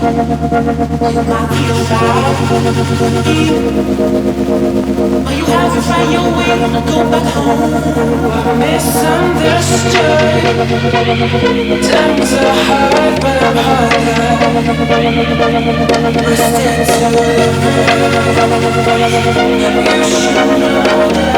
You might feel bad, but you have to find your way to go back home. Misunderstood. Times are hard, but I'm harder. We're still together. You should know that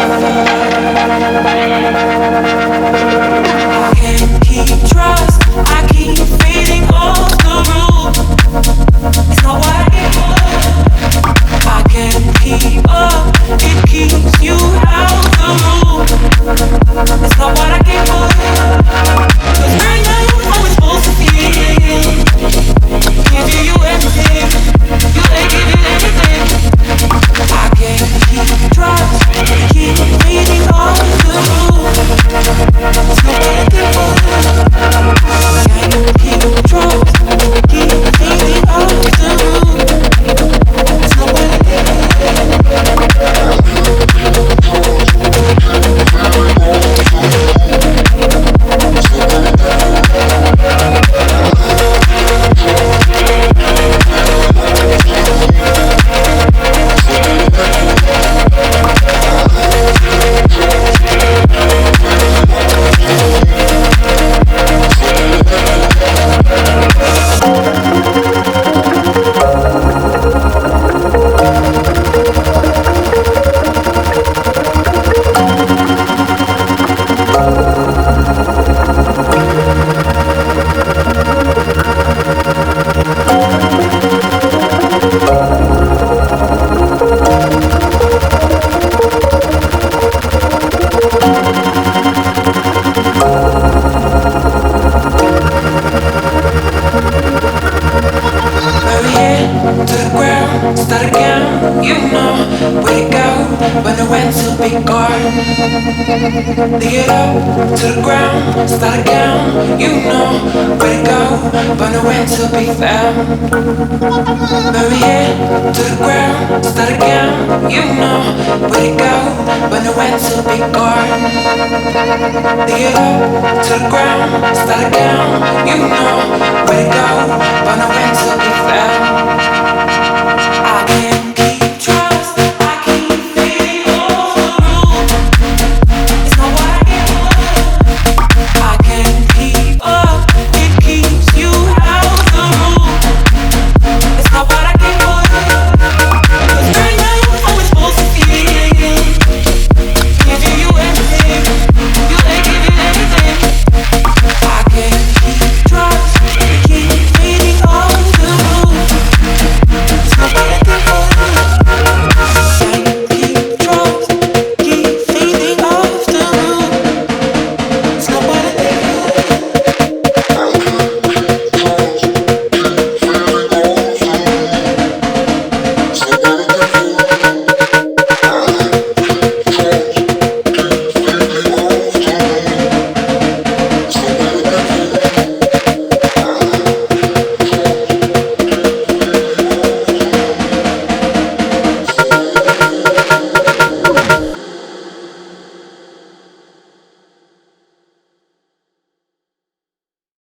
I can't keep trust. I keep fading off the roof. It's not what I get for. I can't keep up. It keeps you out the room. It's not what I get for. 'Cause right now how it's supposed to feel. Give you everything. You ain't giving anything. I can't keep trust. Keep fading off the roof. It's not what I get for. Can't keep trust. Keep fading off the roof. It's not what I get for. Dig it up to the ground, start again. You know where to go, but nowhere to be found. Bury it to the ground, start again. You know where to go, but nowhere to be gone. Dig it up to the ground, start again. You know where to go, but nowhere to be found.